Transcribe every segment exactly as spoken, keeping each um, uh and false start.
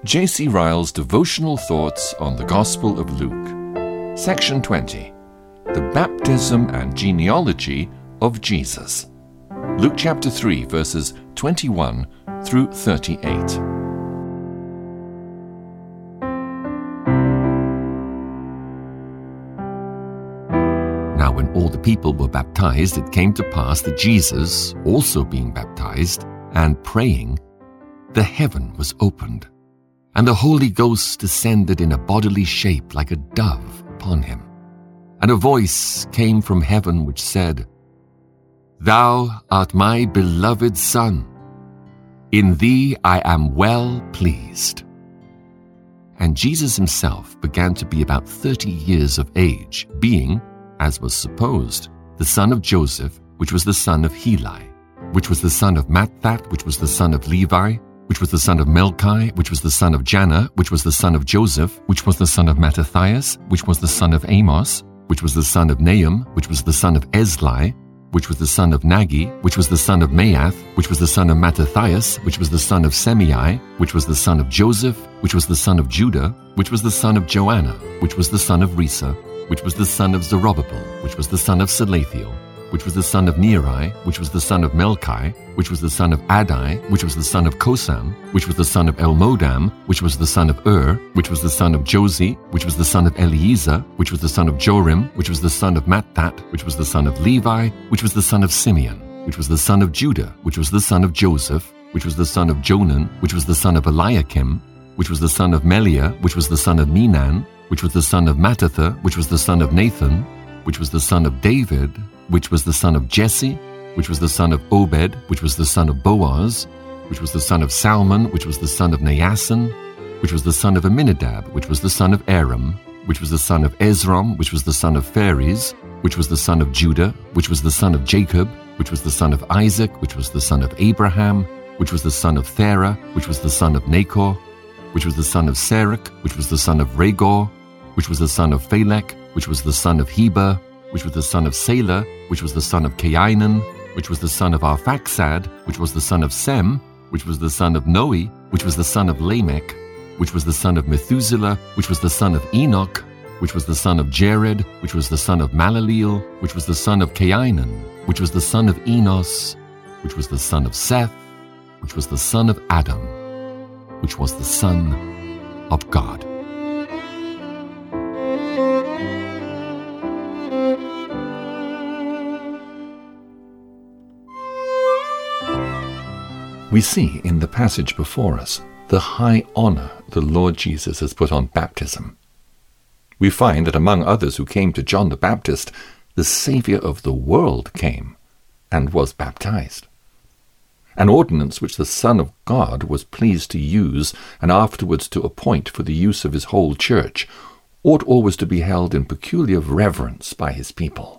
J C Ryle's Devotional Thoughts on the Gospel of Luke. Section twenty. The Baptism and Genealogy of Jesus. Luke chapter three, verses twenty-one through thirty-eight. Now when all the people were baptized, it came to pass that Jesus, also being baptized, and praying, the heaven was opened, and the Holy Ghost descended in a bodily shape like a dove upon him. And a voice came from heaven which said, "Thou art my beloved Son. In thee I am well pleased." And Jesus himself began to be about thirty years of age, being, as was supposed, the son of Joseph, which was the son of Heli, which was the son of Matthat, which was the son of Levi, which was the son of Melchi, which was the son of Janna, which was the son of Joseph, which was the son of Mattathias, which was the son of Amos, which was the son of Nahum, which was the son of Esli, which was the son of Nagi, which was the son of Maath, which was the son of Mattathias, which was the son of Semei, which was the son of Joseph, which was the son of Judah, which was the son of Joanna, which was the son of Risa, which was the son of Zerubbabel, which was the son of Salathiel, which was the son of Neri, which was the son of Melchi, which was the son of Adai, which was the son of Kosam, which was the son of Elmodam, which was the son of Ur, which was the son of Josi, which was the son of Eliezer, which was the son of Jorim, which was the son of Matthat, which was the son of Levi, which was the son of Simeon, which was the son of Judah, which was the son of Joseph, which was the son of Jonan, which was the son of Eliakim, which was the son of Meliah, which was the son of Menan, which was the son of Mattatha, which was the son of Nathan, which was the son of David, which was the son of Jesse, which was the son of Obed, which was the son of Boaz, which was the son of Salmon, which was the son of Naasson, which was the son of Aminadab, which was the son of Aram, which was the son of Ezrom, which was the son of Phares, which was the son of Judah, which was the son of Jacob, which was the son of Isaac, which was the son of Abraham, which was the son of Thera, which was the son of Nachor, which was the son of Serach, which was the son of Regor, which was the son of Phalec, which was the son of Heber, which was the son of Salah, which was the son of Cainan, which was the son of Arphaxad, which was the son of Sem, which was the son of Noe, which was the son of Lamech, which was the son of Methuselah, which was the son of Enoch, which was the son of Jared, which was the son of Malaleel, which was the son of Cainan, which was the son of Enos, which was the son of Seth, which was the son of Adam, which was the son of God. We see in the passage before us the high honor the Lord Jesus has put on baptism. We find that among others who came to John the Baptist, the Savior of the world came and was baptized. An ordinance which the Son of God was pleased to use and afterwards to appoint for the use of his whole church ought always to be held in peculiar reverence by his people.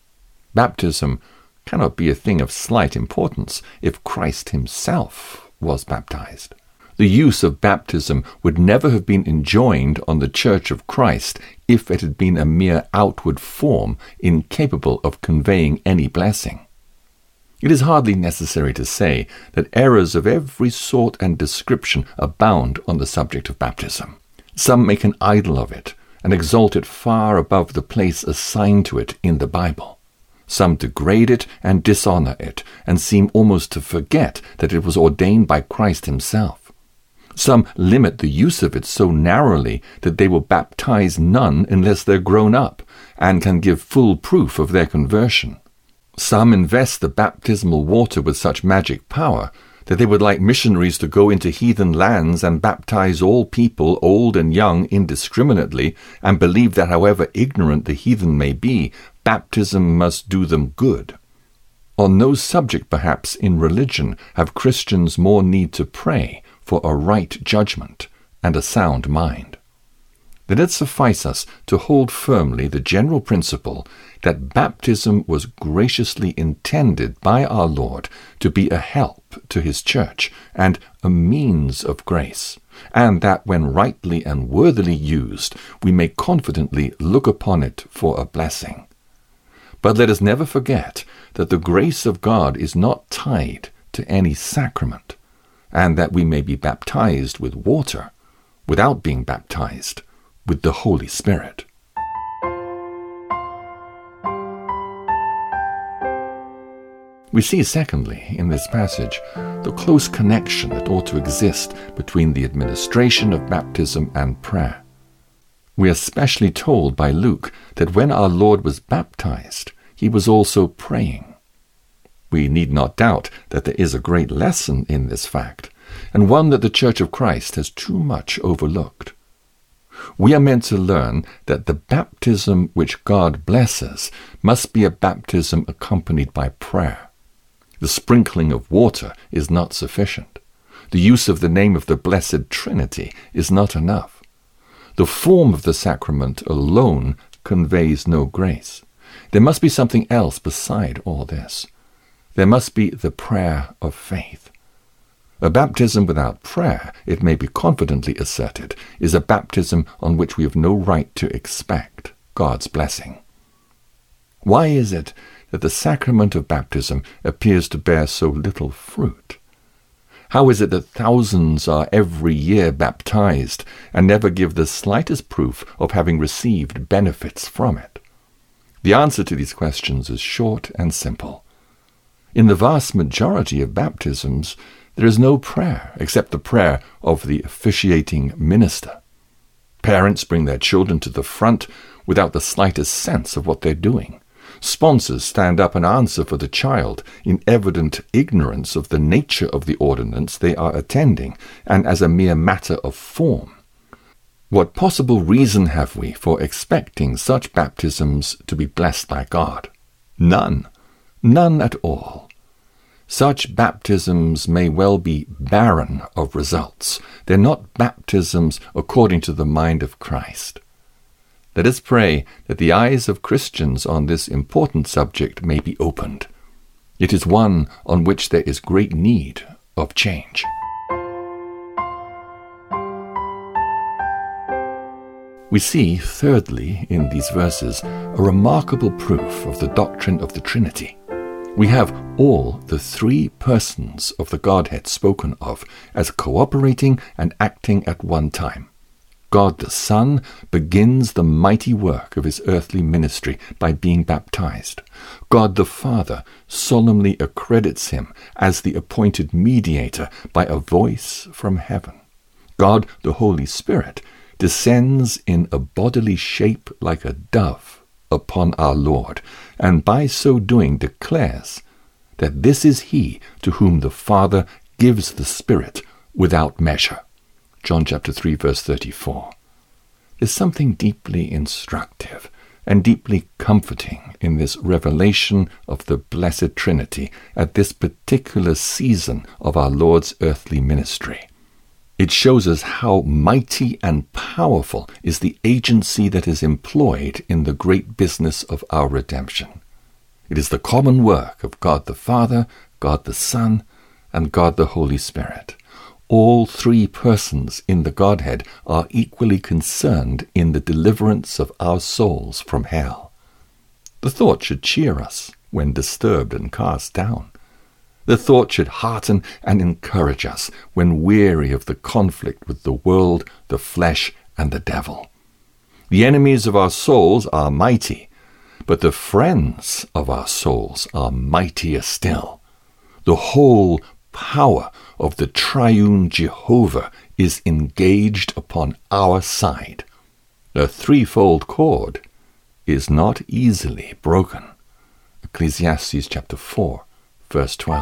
Baptism cannot be a thing of slight importance if Christ himself was baptized. The use of baptism would never have been enjoined on the Church of Christ if it had been a mere outward form incapable of conveying any blessing. It is hardly necessary to say that errors of every sort and description abound on the subject of baptism. Some make an idol of it and exalt it far above the place assigned to it in the Bible. Some degrade it and dishonor it, and seem almost to forget that it was ordained by Christ himself. Some limit the use of it so narrowly that they will baptize none unless they're grown up, and can give full proof of their conversion. Some invest the baptismal water with such magic power that they would like missionaries to go into heathen lands and baptize all people, old and young, indiscriminately, and believe that however ignorant the heathen may be, baptism must do them good. On no subject, perhaps, in religion have Christians more need to pray for a right judgment and a sound mind. Let it suffice us to hold firmly the general principle that baptism was graciously intended by our Lord to be a help to his church and a means of grace, and that when rightly and worthily used, we may confidently look upon it for a blessing. But let us never forget that the grace of God is not tied to any sacrament, and that we may be baptized with water, without being baptized with the Holy Spirit. We see, secondly, in this passage, the close connection that ought to exist between the administration of baptism and prayer. We are specially told by Luke that when our Lord was baptized, he was also praying. We need not doubt that there is a great lesson in this fact, and one that the Church of Christ has too much overlooked. We are meant to learn that the baptism which God blesses must be a baptism accompanied by prayer. The sprinkling of water is not sufficient. The use of the name of the Blessed Trinity is not enough. The form of the sacrament alone conveys no grace. There must be something else beside all this. There must be the prayer of faith. A baptism without prayer, it may be confidently asserted, is a baptism on which we have no right to expect God's blessing. Why is it that the sacrament of baptism appears to bear so little fruit? How is it that thousands are every year baptized and never give the slightest proof of having received benefits from it? The answer to these questions is short and simple. In the vast majority of baptisms, there is no prayer except the prayer of the officiating minister. Parents bring their children to the front without the slightest sense of what they're doing. Sponsors stand up and answer for the child in evident ignorance of the nature of the ordinance they are attending, and as a mere matter of form. What possible reason have we for expecting such baptisms to be blessed by God? None. None at all. Such baptisms may well be barren of results. They're not baptisms according to the mind of Christ. Let us pray that the eyes of Christians on this important subject may be opened. It is one on which there is great need of change. We see, thirdly, in these verses, a remarkable proof of the doctrine of the Trinity. We have all the three persons of the Godhead spoken of as cooperating and acting at one time. God the Son begins the mighty work of his earthly ministry by being baptized. God the Father solemnly accredits him as the appointed mediator by a voice from heaven. God the Holy Spirit descends in a bodily shape like a dove upon our Lord, and by so doing declares that this is he to whom the Father gives the Spirit without measure. John chapter three, verse thirty-four. There's something deeply instructive and deeply comforting in this revelation of the Blessed Trinity at this particular season of our Lord's earthly ministry. It shows us how mighty and powerful is the agency that is employed in the great business of our redemption. It is the common work of God the Father, God the Son, and God the Holy Spirit. All three persons in the Godhead are equally concerned in the deliverance of our souls from hell. The thought should cheer us when disturbed and cast down. The thought should hearten and encourage us when weary of the conflict with the world, the flesh, and the devil. The enemies of our souls are mighty, but the friends of our souls are mightier still. The whole power of the triune Jehovah is engaged upon our side. The threefold cord is not easily broken. Ecclesiastes chapter four, verse twelve.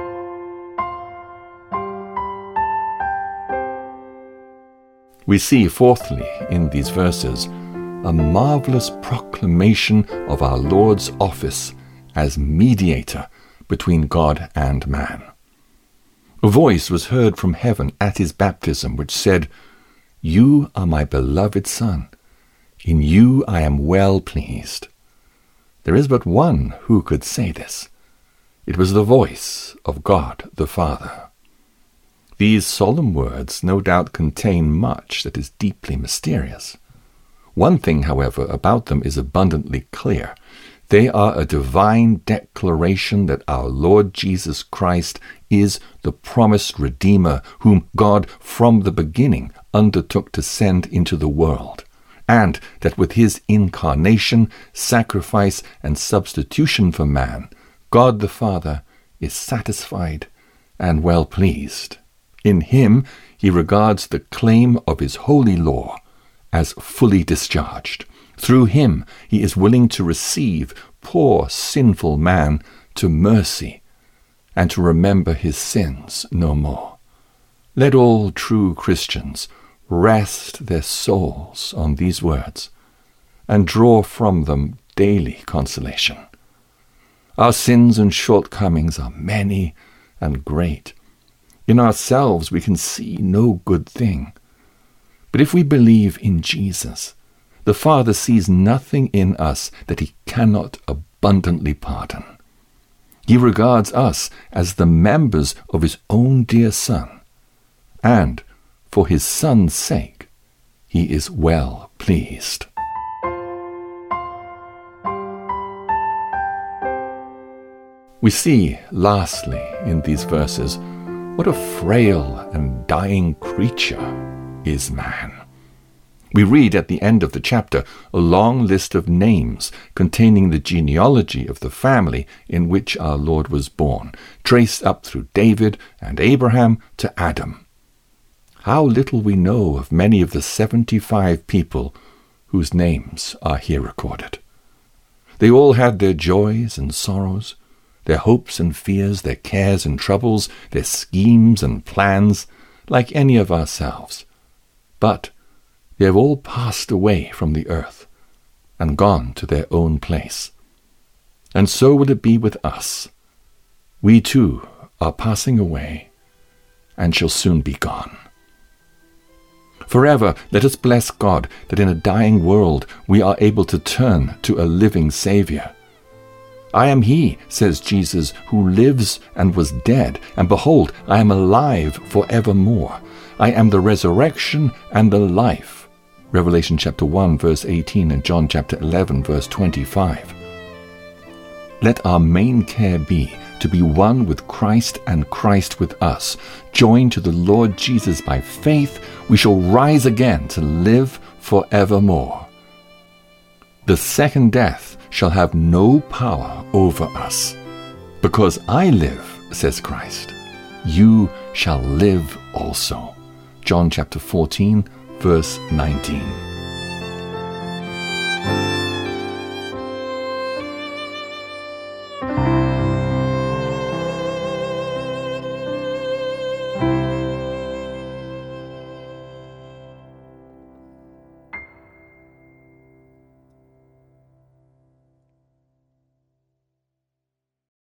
We see, fourthly, in these verses, a marvelous proclamation of our Lord's office as mediator between God and man. A voice was heard from heaven at his baptism which said, "You are my beloved Son. In you I am well pleased." There is but one who could say this. It was the voice of God the Father. These solemn words no doubt contain much that is deeply mysterious. One thing, however, about them is abundantly clear. They are a divine declaration that our Lord Jesus Christ is the promised Redeemer whom God from the beginning undertook to send into the world, and that with his incarnation, sacrifice, and substitution for man, God the Father is satisfied and well pleased. In him he regards the claim of his holy law as fully discharged. Through him he is willing to receive poor sinful man to mercy and to remember his sins no more. Let all true Christians rest their souls on these words and draw from them daily consolation. Our sins and shortcomings are many and great. In ourselves we can see no good thing. But if we believe in Jesus, the Father sees nothing in us that he cannot abundantly pardon. He regards us as the members of his own dear Son, and for his Son's sake, he is well pleased. We see, lastly, in these verses, what a frail and dying creature is man. We read at the end of the chapter a long list of names containing the genealogy of the family in which our Lord was born, traced up through David and Abraham to Adam. How little we know of many of the seventy-five people whose names are here recorded. They all had their joys and sorrows, their hopes and fears, their cares and troubles, their schemes and plans, like any of ourselves. But they have all passed away from the earth and gone to their own place. And so will it be with us. We too are passing away and shall soon be gone. Forever, let us bless God that in a dying world we are able to turn to a living Savior. I am he, says Jesus, who lives and was dead, and behold, I am alive forevermore. I am the resurrection and the life. Revelation chapter one, verse eighteen, and John chapter eleven, verse twenty-five. Let our main care be to be one with Christ and Christ with us. Joined to the Lord Jesus by faith, we shall rise again to live forevermore. The second death shall have no power over us. Because I live, says Christ, you shall live also. John chapter fourteen, verse nineteen.